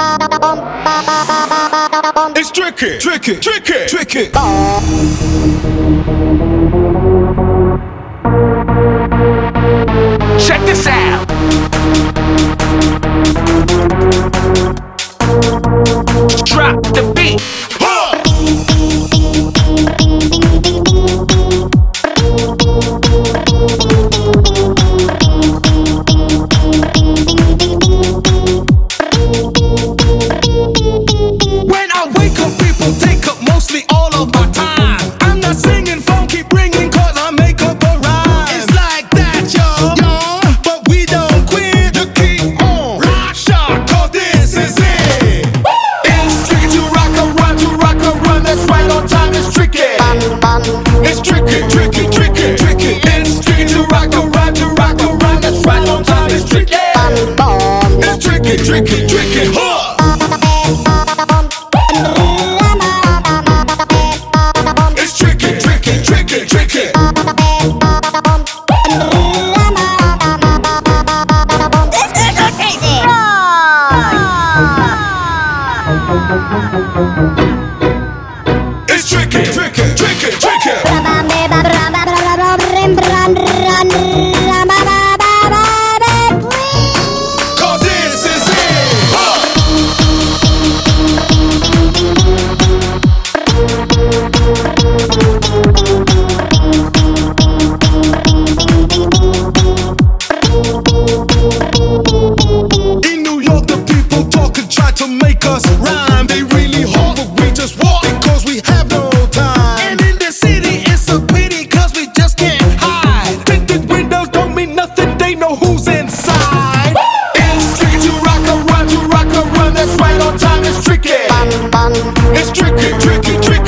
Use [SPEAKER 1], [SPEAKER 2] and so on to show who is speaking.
[SPEAKER 1] It's tricky, tricky, tricky, tricky.
[SPEAKER 2] Check this out. Drop the beat.
[SPEAKER 1] When I wake up, people take up mostly all of my time. I'm not singing phone, keep ringing cause I make up a rhyme. It's like that, yo, but we don't quit. You keep on, rock shot, cause this is it. It's tricky to rock a run, that's right on time, it's tricky. It's tricky, tricky, tricky, tricky. It's tricky to rock a run, that's right on time, it's tricky. It's tricky, tricky, tricky, huh? It's tricky, tricky, tricky, tricky. It's tricky, tricky, tricky, tricky. Cause this is it. In New York, the people talk and try to make us rhyme. They really hard, but we just walk because we have no time. And in the city, it's a pity cause we just can't hide. Tinted windows don't mean nothing, they know who's inside. It's tricky to rock a run, that's right on time, it's tricky. It's tricky, tricky, tricky.